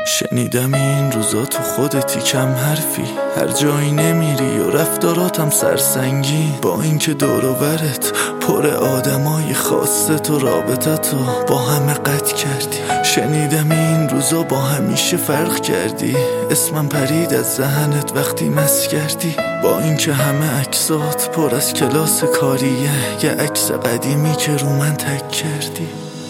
شنیدم این روزا تو خودتی کم حرفی، هر جایی نمیری و رفتاراتم سرسنگی، با اینکه دور و برت پر آدمای خاصه تو رابطتو با همه قطع کردی. شنیدم این روزا با همیشه فرق کردی، اسمم پرید از ذهنت وقتی مس کردی، با اینکه همه عکسات پر از کلاس کاریه، یه عکس قدیمی که رو من تک کردی.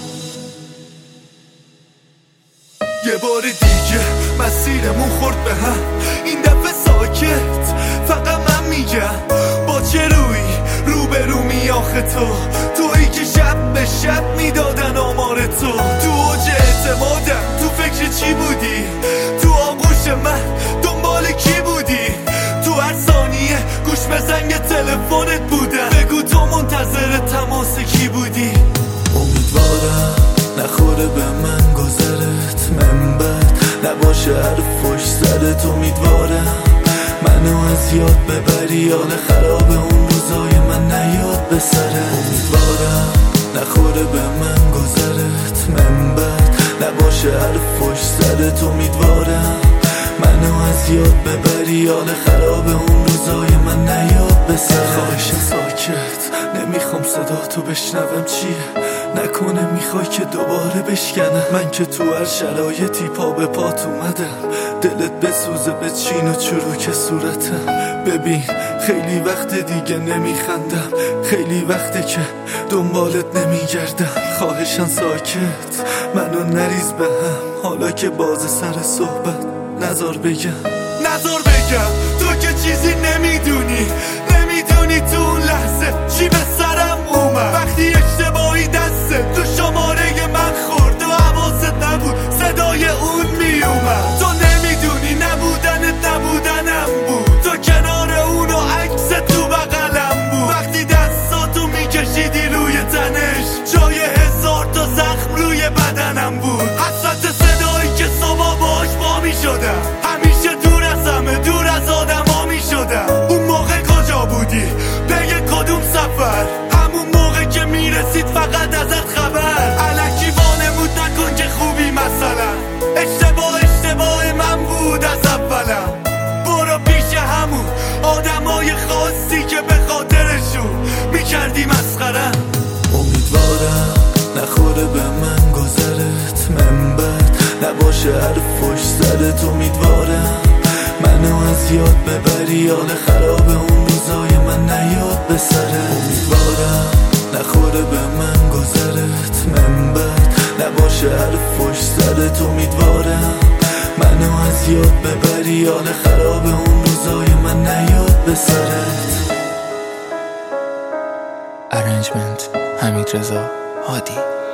یه بار دیگه مسیرمون خورد به هم، این دفعه ساکت فقط من میگم با چه روی روبرومی آخه تویی که شب به شب میدادن آمار تو اوج اعتمادم تو فکر چی بودی؟ تو آغوش من دنبال کی بودی؟ تو هر ثانیه گوش به زنگ تلفنت بودم، بگو تو منتظر تماس کی بودی؟ امیدوارم نخوره به من گذرت، من بد نباشه حرف پشت سرت. امیدوارم منو از یاد ببری، حال خراب اون روزای من نیاد به سرت. امیدوارم نخوره به من گذرت، من بد نباشه حرف پشت سرت. امیدوارم منو از یاد ببری، حال خراب اون روزای من نیاد به سرت. خواهشم ساکت نمیخوام صدا تو بشنوم، چیه نکنه میخوای که دوباره بشکنم؟ من که تو هر شرایطی پا به پات اومدم، دلت بسوزه به چین و چروک صورتم. ببین خیلی وقت دیگه نمیخندم، خیلی وقته که دنبالت نمیگردم. خواهشم ساکت منو نریز به هم، حالا که باز سر صحبت نذار بگم تو که چیزی نمیدونی تو اون لحظه چی به سرم اومد، وقتی اشتباهی دسته تو شماره من خورد و حواست نبود صدای اون میومد. تو نمیدونی نبودنم بود، تو کنار اون و عکس تو بغلم بود، وقتی دستاتو میکشیدی روی تنش جای 1000 تا زخم روی بدنم بود. حسرت صدایی که صبح باش با میشدم، همیشه دور از همه دور از آدما میشدم. اون موقع کجا بودی؟ به کدوم سفر؟ همون موقع که میرسید فقط ازت خبر، الکی وانمود نکن که خوبی مثلا، اشتباه من بود از اولم. برو پیش همون آدمای خاصی که به خاطرشون میکردی مسخرم. امیدوارم نخوره به من گذرت، من بد نباشه حرف پشت سرت. امیدوارم منو از یاد ببری، حال خراب اون روزای من نیاد به سرت. امیدوارم نخوره به من گذرت، من بد نباشه حرف پشت سرت. امیدوارم منو از یاد ببری، حال خراب اون روزای من نیاد به سرت. ارنجمنت حمید رضا هادی.